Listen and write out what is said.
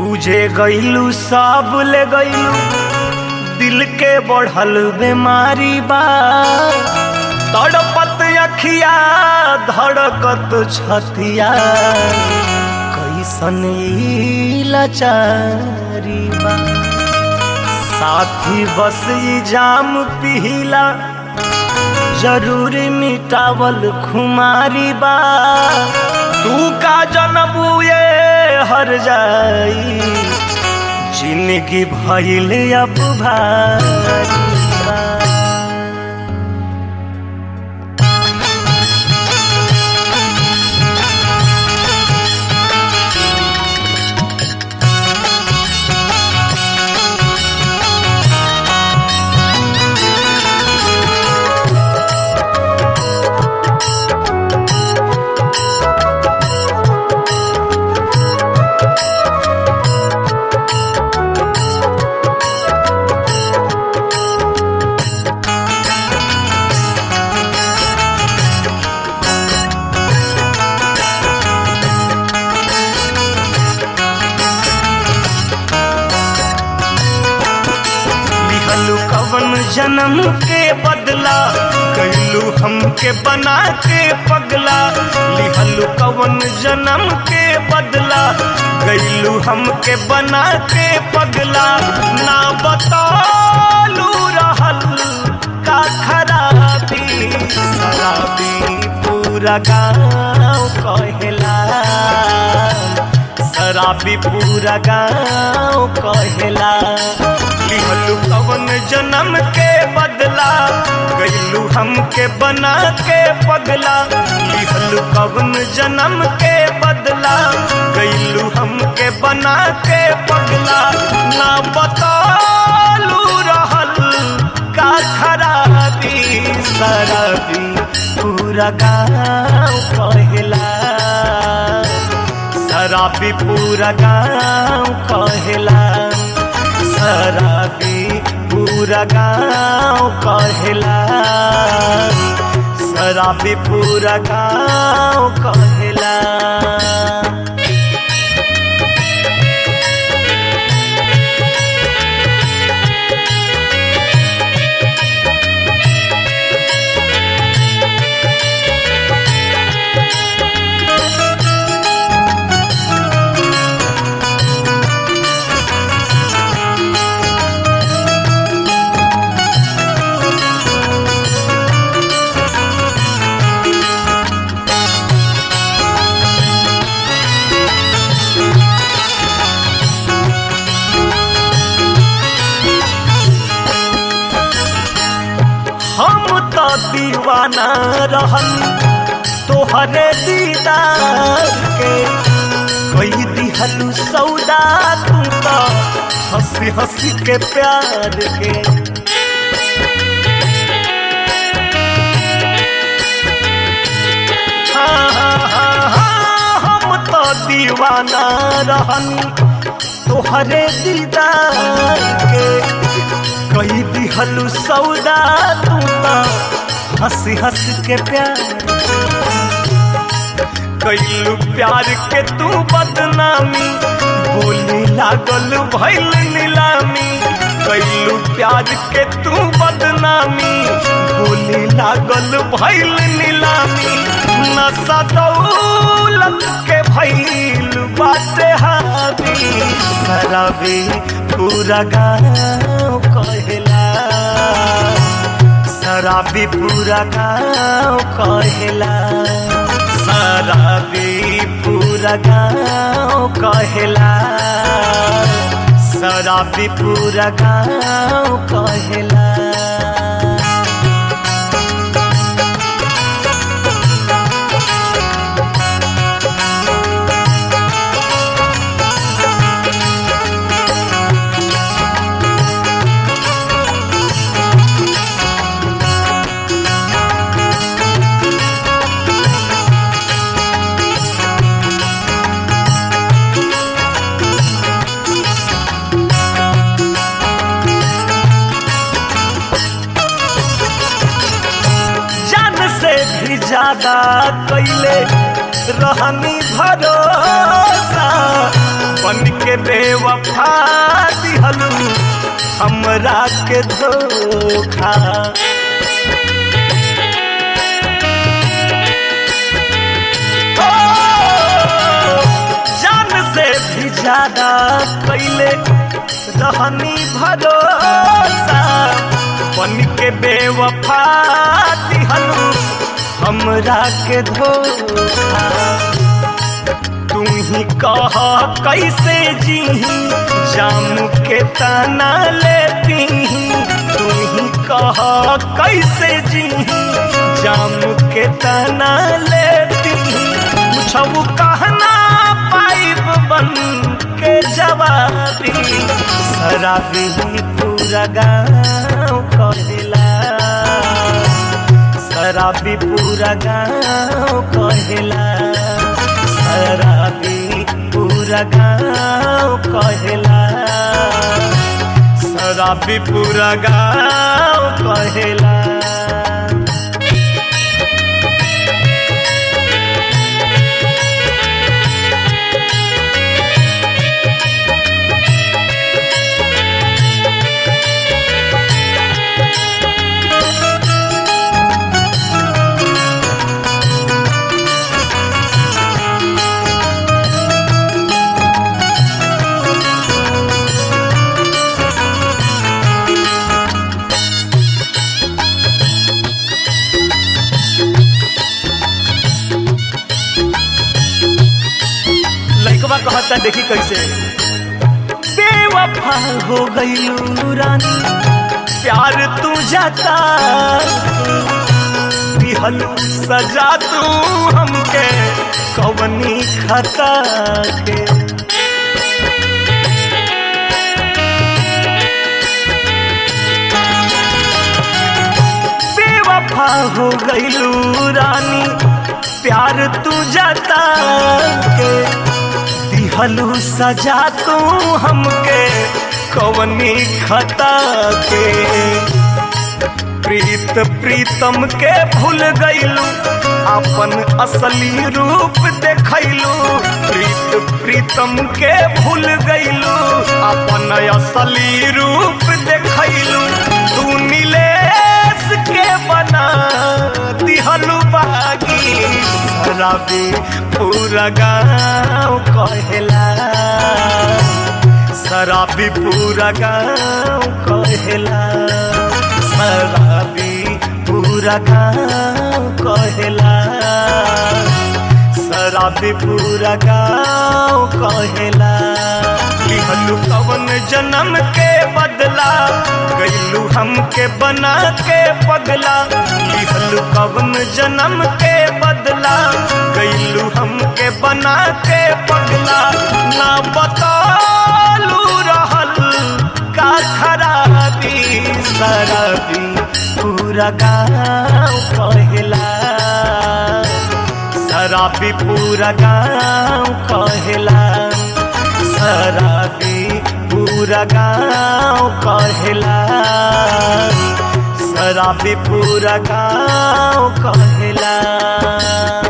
तुझे गईलू सब ले गईलू, दिल के बढ़ल बीमारी बा। तड़पत अखिया धड़कत छतिया, कैसन ई लाचारी बा। साथी बस ई जाम पिहिला, जरूरी मिटावल खुमारी बा। तू का जनबू ये हर जाई, जिंदगी भइल अब भारी बा। कवन जन्म के बदला कैलू हमके बना के पगला। लिहलू कवन जन्म के बदला कैलू हमके बना के पगला। ना बतालू रहल का खराबी, शराबी पूरा गाँव कहेला। शराबी पूरा गाँव कहेला। लिहलू कवन जन्म के बदला गईलू हमके बना के पगला। लिहलू कवन जन्म के बदला गईलू हमके बना के पगला। ना बतालू रहल का खराबी, शराबी पूरा गाँव कहेला। शराबी पूरा गाँव कहेला। शराबी पूरा गाँव कहेला। शराबी पूरा गाँव कहेला। हम तो दीवाना रहल तोहरे दीदार के। कई दिहलू सौदा तू तो हंसी हंसी के प्यार के। हम तो दीवाना रहल तोहरे दीदार के। कई दिहलू सौदा तू तो हंसी हंसी के प्यार। कैलू प्यार के तू बदनामी, बोली लागल भइल नीलामी। कैलू प्यार के तू बदनामी, बोली लागल भइल नीलामी। नशा दौलत के भइल बाटे हावी, शराबी पूरा गाँव कहेला। शराबी पूरा गाँव कहेला। शराबी पूरा गाँव कहेला। शराबी पूरा गाँव कहेला। ज्यादा कैले रहनी भरोसा, बन के बेवफा दिहलू हमरा के धोखा। जान से भी ज्यादा कैले रहनी भरोसा, बन के बेवफा दिहलू हमरा के धोखा। तू ही कह कैसे जी जाम के तना लेती, तू ही कह कैसे जी जाम के तना लेती। पूछू कहना पाइब बन के जवाबी, शराबी पूरा गाँव कहेला, शराबी पूरा गाँव कहेला, शराबी पूरा गाँव कहेला, शराबी पूरा गाँव कहेला। कहता देखी कैसे बेवफा हो गई रानी, प्यार तू जाता दिहलू सजा तू हमके कवनी खता के। बेवफा हो गई रानी, प्यार तू जाता के दिहलू सजा तू हमके कवनी खता के। प्रीत प्रीतम के भूल गईलू अपन असली रूप देखैलू, प्रीत प्रीतम के भूल गईलू अपन असली रूप देखैलू। तू नीलेश के बना दिहलू बागी, शराबी पूरा गाँव कहेला, शराबी पूरा गाँव कहेला, शराबी पूरा गाँव कहेला, शराबी पूरा गाँव कहेला। लिहलू कवन जन्म के बदला, गईलू हमके बना के पगला। लिहलू कवन जन्म के बदला, गईलू हमके बना के पगला। ना बतालू रहल का खराबी, शराबी पूरा गाँव कहेला, शराबी पूरा गाँव कहेला, शराबी पूरा गाँव कहेला, शराबी पूरा गाँव कहेला।